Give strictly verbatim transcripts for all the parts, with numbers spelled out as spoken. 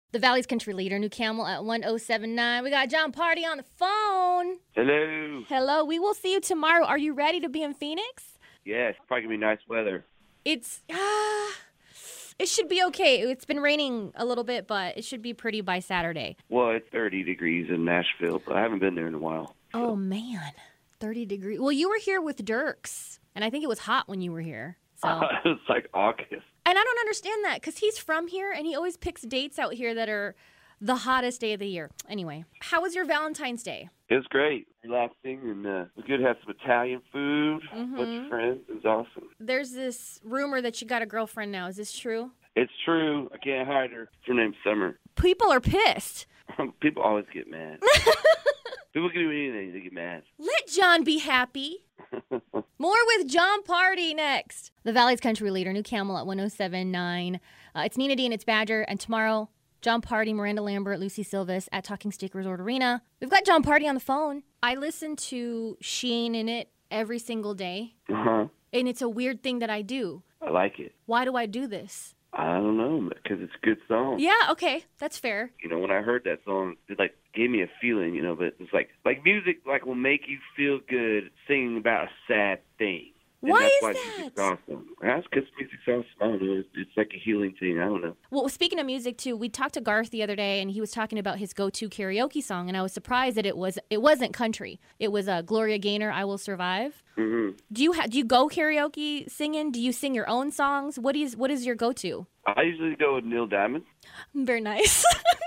The Valley's country leader, New Camel at one oh seven nine. We got Jon Pardi on the phone. Hello. Hello. We will see you tomorrow. Are you ready to be in Phoenix? Yes, probably going to be nice weather. It's, ah, it should be okay. It's been raining a little bit, but it should be pretty by Saturday. Well, it's thirty degrees in Nashville, but I haven't been there in a while. So. Oh, man. thirty degrees. Well, you were here with Dirks, and I think it was hot when you were here. So. Uh, it's like August. And I don't understand that because he's from here, and he always picks dates out here that are the hottest day of the year. Anyway, how was your Valentine's Day? It was great. Relaxing, and uh, it was good to have some Italian food. Mm-hmm. A bunch of friends. It was awesome. There's this rumor that you got a girlfriend now. Is this true? It's true. I can't hide her. Her name's Summer. People are pissed. People always get mad. People can do anything. They get mad. Let John be happy. More with Jon Pardi next. The Valley's country leader, New Camel at one oh seven nine. Uh, it's Nina D and it's Badger. And tomorrow, Jon Pardi, Miranda Lambert, Lucy Silvas at Talking Stick Resort Arena. We've got Jon Pardi on the phone. I listen to She Ain't In It every single day. Uh-huh. And it's a weird thing that I do. I like it. Why do I do this? I don't know, because it's a good song. Yeah, okay. That's fair. You know, when I heard that song, it, like, gave me a feeling, you know, but it's like, like music, like, will make you feel good singing about a sad thing. And why that's is why that? music's awesome. That's because music's awesome. I don't know. It's, it's like a healing thing. I don't know. Well, speaking of music, too, we talked to Garth the other day, and he was talking about his go-to karaoke song, and I was surprised that it, was, it wasn't country. It was uh, Gloria Gaynor, I Will Survive. Mm-hmm. Do you ha- do you go karaoke singing? Do you sing your own songs? What is what is your go-to? I usually go with Neil Diamond. Very nice.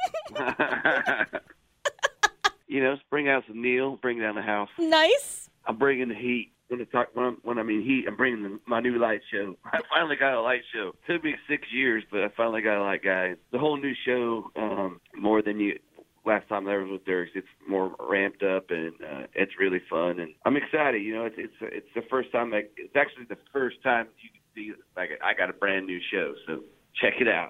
You know, bring out some Neil, bring down the house. Nice. I'm bringing the heat. When I talk, when, I'm, when I mean heat, I'm bringing the, my new light show. I finally got a light show. It took me six years, but I finally got a light guy. The whole new show, um, more than you. Last time I was with Dirks, it's more ramped up and uh, it's really fun, and I'm excited. You know, it's it's it's the first time. Like, it's actually the first time you can see like I got a brand new show. So check it out.